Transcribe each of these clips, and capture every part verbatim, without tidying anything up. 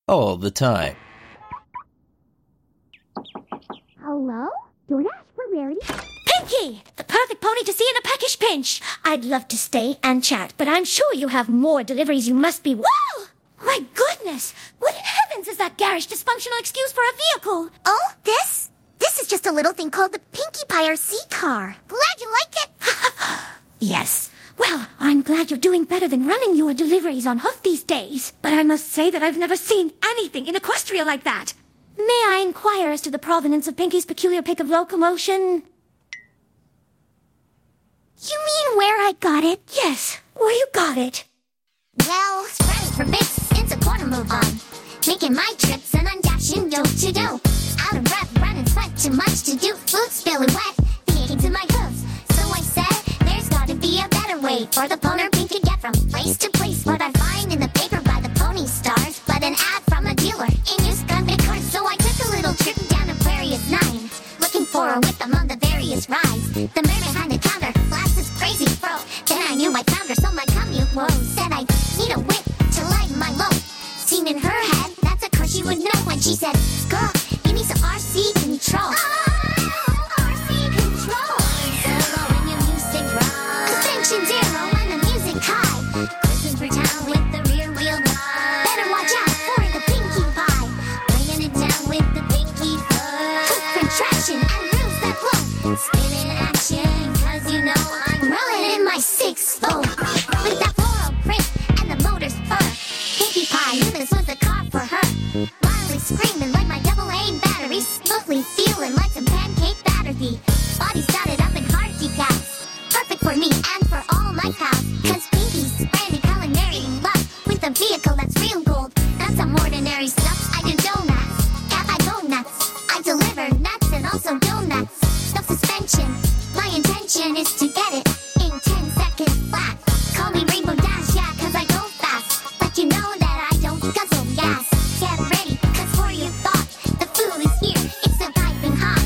all the time. Hello? DoorDash for Rarity? Pinky! The perfect pony to see in a peckish pinch. I'd love to stay and chat, but I'm sure you have more deliveries. You must be... Whoa! My goodness! What in heavens is that garish, dysfunctional excuse for a vehicle? Oh, this? This is just a little thing called the Pinkie Pie R C car. Glad you like it. Yes. Well, I'm glad you're doing better than running your deliveries on hoof these days. But I must say that I've never seen anything in Equestria like that. May I inquire as to the provenance of Pinky's peculiar pick of locomotion? You mean where I got it? Yes, where you got it. Well, spreading for bits, it's a quarter move on. Making my trips and I'm dashing dope to do. Out of breath, running sweat, too much to do. Food spilling wet, the to my hooves. So I said, there's gotta be a better way for the boner pink to get from place to place. What I find in the paper by the pony stars, but an ad from a dealer in used gun cars. So I took a little trip down Aquarius nine, looking for a whip among the various rides. The man behind the counter, glasses crazy fro. Then I knew I found her, so my commute woe. Said I need a whip to lighten my load. Seen in her head, that's a car she would know when she said, girl, you need some R C control. Oh, R C control. Solo when your music runs. Suspension zero when the music high. Cruising through town with the rear wheel drive. Better watch out for the Pinkie Pie. Bringing it down with the Pinkie foot. Quick contraction and moves that flow. Spinning action, cause you know I'm rolling in my six four. With that floral print and the motor's fur. Pinkie Pie knew this was the car for her. Wildly screaming like my double A battery. Smoothly feeling like some pancake batter. The body started up in hard decals. Perfect for me and for all my pals. Cause Pinkie's brandy culinary love. With a vehicle that's real gold. Not some ordinary stuff. I do donuts. Yeah, I go nuts. I deliver nuts and also donuts. No suspension. My intention is to get it in ten seconds flat. Call me Rainbow Dash, yeah, cause I go fast. But you know that I don't guzzle gas. Get ready, cause for your thought, the food is here, it's a piping hot.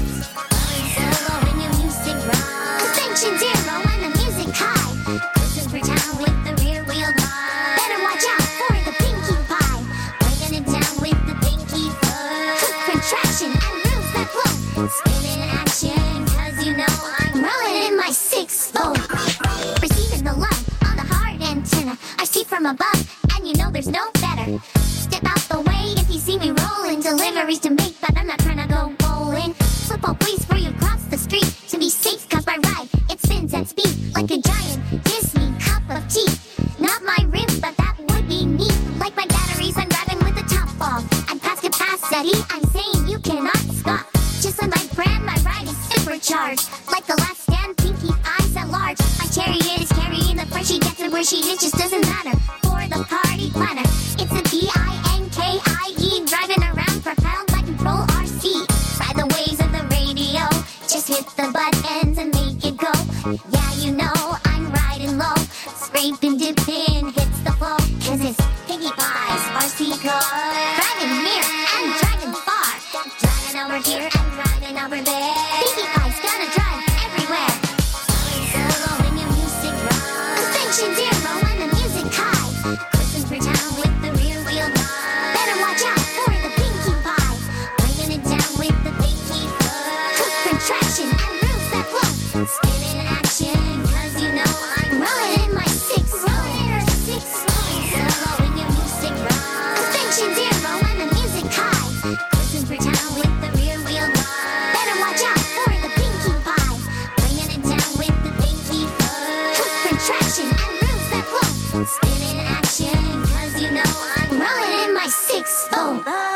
Solo when your music runs. Suspension zero when the music high. Cruising through town with the rear wheel drive. Better watch out for the Pinkie Pie. Bringing it down with the Pinkie foot. Quick contraction and moves that flow. Spinning action, cause you know I'm rolling in my six four. Receiving the love on the hard antenna. I see from above, and you know there's no better. Step out the way if you see me rolling. Deliveries to make, but I'm not trying to go bowling. Flip all please before you cross the street. To be safe, cause my ride, it spins at speed. Like a giant Disney cup of tea. Not my rim, but that would be neat. Like my batteries, I'm driving with the top off. I'm past capacity, I'm saying you cannot stop. Just on my brand, my ride is supercharged. Like the last stand, Pinkie eyes at large. My chariot is carrying the freight. She gets it where she is, just doesn't matter. For the party planner, it's a P I N K I E. Driving around, propelled by Control R C. Ride the waves of the radio. Just hit the buttons and make it go. Yeah, you know I'm riding low. Scraping, dipping, hits the floor. Cause it's Pinkie Pie's R C car. Driving near and driving far. Driving over here and driving over there. Pinkie Pie's gonna drive everywhere. Solo when your music runs. Suspension zero when the music high. Cruising through town with the rear wheel drive. Better watch out for the Pinkie Pie. Bringing it down with the Pinkie foot. Quick contraction and moves that flow. Spinning action, cause you know I'm rolling in my six roller six. Solo when your music runs. Suspension zero when the music high. Cruising through town with the rear wheel drive. Better watch out for the Pinkie Pie. Bringing it down with the Pinkie foot. Quick contraction and moves that flow. Spinning action, cause you know I'm rolling in my six four.